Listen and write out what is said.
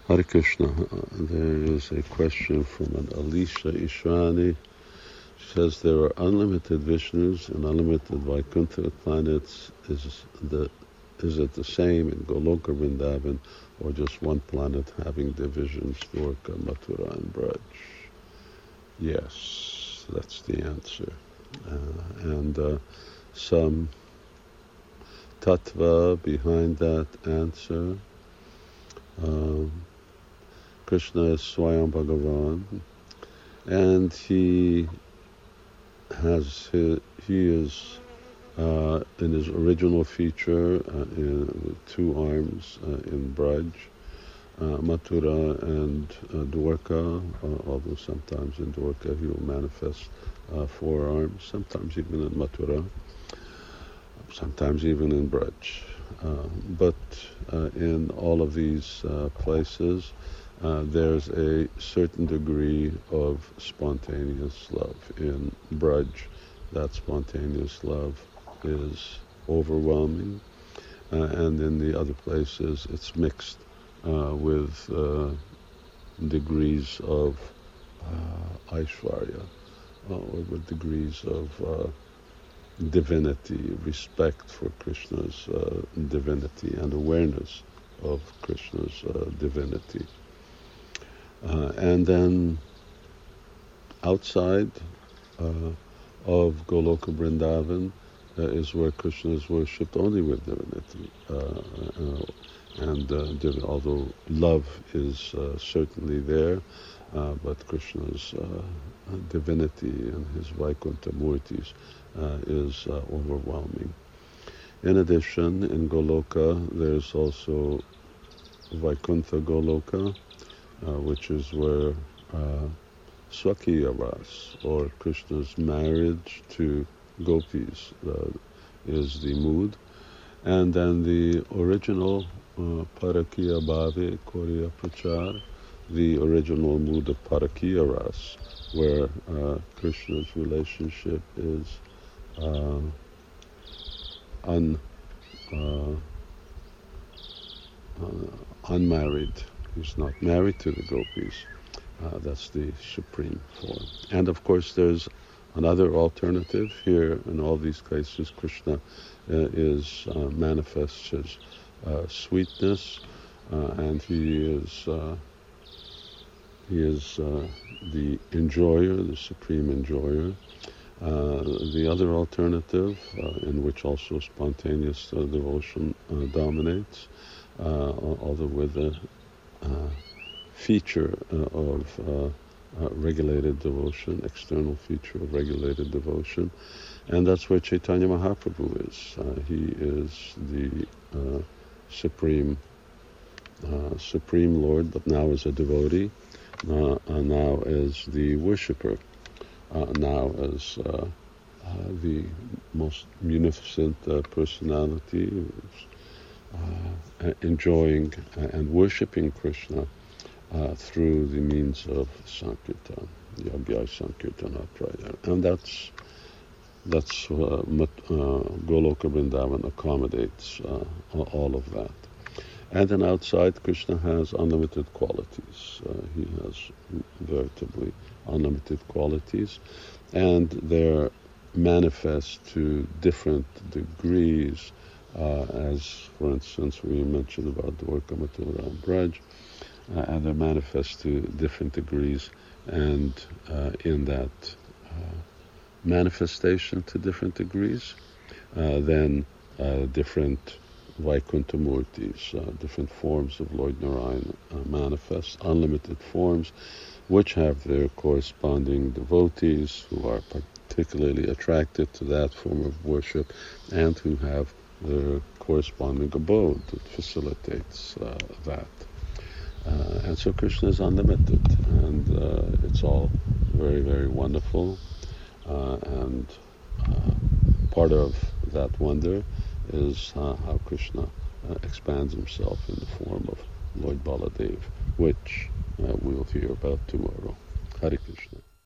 Hare Krishna. There is a question from an Alicia Ishrani. She says there are unlimited Vishnus and unlimited Vaikuntha planets. Is it the same in Goloka, Vrindavan, or just one planet having divisions, Dwarka, Mathura, and Braj? Yes, that's the answer. And some tattva behind that answer. Krishna is Swayam Bhagavan, and he is in his original feature with two arms in Braj, Mathura and Dwarka, although sometimes in Dwarka he will manifest four arms, sometimes even in Mathura, sometimes even in Braj. But in all of these places, there's a certain degree of spontaneous love. In Braj, that spontaneous love is overwhelming, and in the other places it's mixed with degrees of Aishwarya, or with degrees of divinity, respect for Krishna's divinity and awareness of Krishna's divinity. And then outside of Goloka Vrindavan is where Krishna is worshipped only with divinity. Although love is certainly there, but Krishna's divinity and his Vaikuntha Murtis is overwhelming. In addition, in Goloka, there's also Vaikuntha Goloka, which is where Swakiya Ras, or Krishna's marriage to gopis, is the mood. And then the original Parakiya Bhave, Koriya Prachar, the original mood of Parakiya Ras, where Krishna's relationship is unmarried. He's not married to the gopis. That's the supreme form. And of course there's another alternative here. In all these cases, Krishna manifests his sweetness, and he is the enjoyer, the supreme enjoyer. The other alternative, in which also spontaneous devotion dominates, although with a feature of regulated devotion, external feature of regulated devotion, and that's where Chaitanya Mahaprabhu is. He is the supreme Lord, but now as a devotee, now as the worshipper, now as the most munificent personality, enjoying and worshipping Krishna through the means of Sankirtan, Yagya Sankirtana prayer. And that's Goloka Vrindavan accommodates all of that. And then outside, Krishna has unlimited qualities. He has veritably unlimited qualities, and they're manifest to different degrees, as, for instance, we mentioned about Dwarka, Mathura, and Braj, and they're manifest to different degrees, and in that manifestation to different degrees, then different Vaikuntha Murtis, different forms of Lord Narayana manifest, unlimited forms, which have their corresponding devotees who are particularly attracted to that form of worship, and who have their corresponding abode that facilitates that. And so Krishna is unlimited, and it's all very, very wonderful. And part of that wonder is how Krishna expands himself in the form of Lord Baladev, which we'll hear about tomorrow. Hare Krishna.